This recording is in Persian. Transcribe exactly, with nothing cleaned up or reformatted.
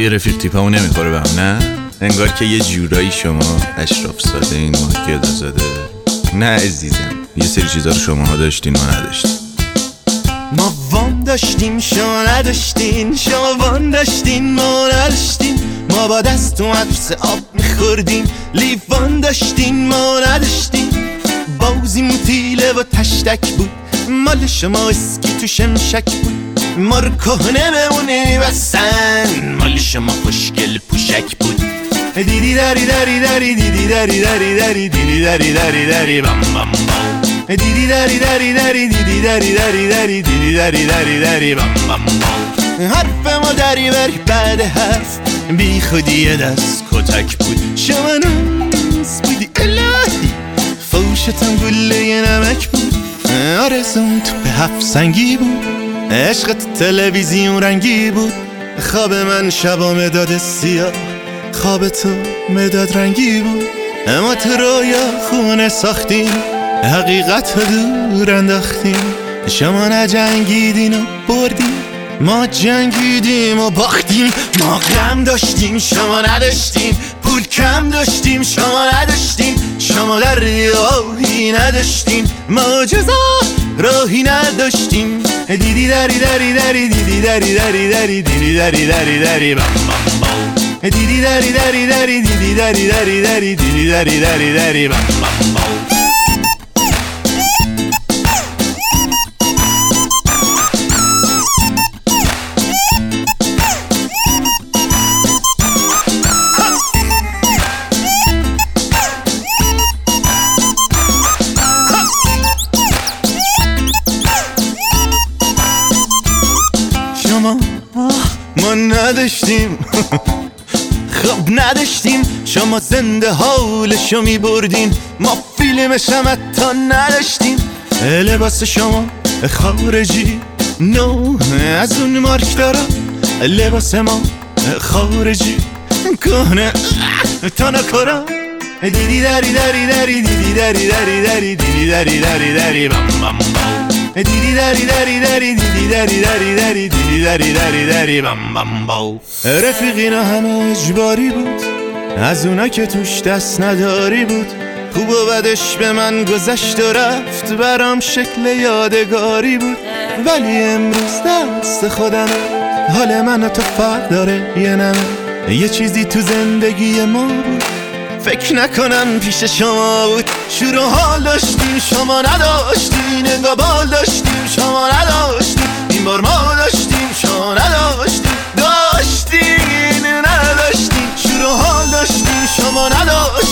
حرفای رفیق تیپمون نمیخوره به هم، نه؟ انگار که یه جورایی شما اشراف ساده این ماه زاده. نه عزیزم، یه سری چیزا رو شماها داشتین ما نداشتیم. ما وام داشتیم شما نداشتین، شما وام داشتین ما نداشتین. ما با دست تو مدرسه آب میخوردیم، لیوان داشتین ما نداشتین. بازیمون تیله و تشتک بود، مال شما اسکی تو شمشک بود. ما رو کهنه بمونه بسن، مال شما خوشگل پوشک بود. دیدی داری داری داری دیدی داری داری داری دیدی داری داری داری بام بام بام. دیدی داری داری داری دیدی داری داری داری دیدی داری داری داری بام بام بام. حرف ما داری بری بعد حرف، بی خودی دست کتک بود. شما ناز بودی الهی، فوشتم گله نمک بود. آرزون تو به هفت سنگی بود، عشقت تلویزیون رنگی بود. خواب من شبا مداد سیاه، خواب تو مداد رنگی بود. اما تو رویا خونه ساختیم، حقیقت رو دور انداختیم. شما نجنگیدین و بردیم، ما جنگیدیم و باختیم. ما غم داشتیم شما نداشتیم، پول کم داشتیم شما نداشتیم. شما در راهی نداشتیم، ما جزا راهی نداشتیم. دیدی داری داری داری دیدی داری داری داری دیدی داری داری داری بام بام بام. دیدی داری داری داری دیدی داری داری داری دیدی داری داری داری بام بام بام. ما نداشتیم خب نداشتیم، شما زنده حالشو می بردین. ما فیلمش هم حتی نداشتیم. لباس شما خارجی نو از اون مارک دارم، لباس ما خارجی کهنه تا نکرم. دیدی داری داری داری دیدی داری داری داری دیدی داری داری داری بام بام بام. دیدی داری داری داری دیدی داری داری داری دیدی داری داری داری بام بام بام. رفیقینا همه اجباری بود، از اونا که توش دست نداری بود. خوب و بدش به من گذشت و رفت، برام شکل یادگاری بود. ولی امروز دست خودمه، حال من و تو فرق داره یه نمه. یه چیزی تو زندگی ما بود، فکر نکنم پیش شما بود. شور و حال داشتیم شما نداشتین، انگار بال داشتیم شما نداشتین. این بار ما داشتیم شما نداشتین، داشتین نداشتین. شور و حال داشتیم شما نداشتین.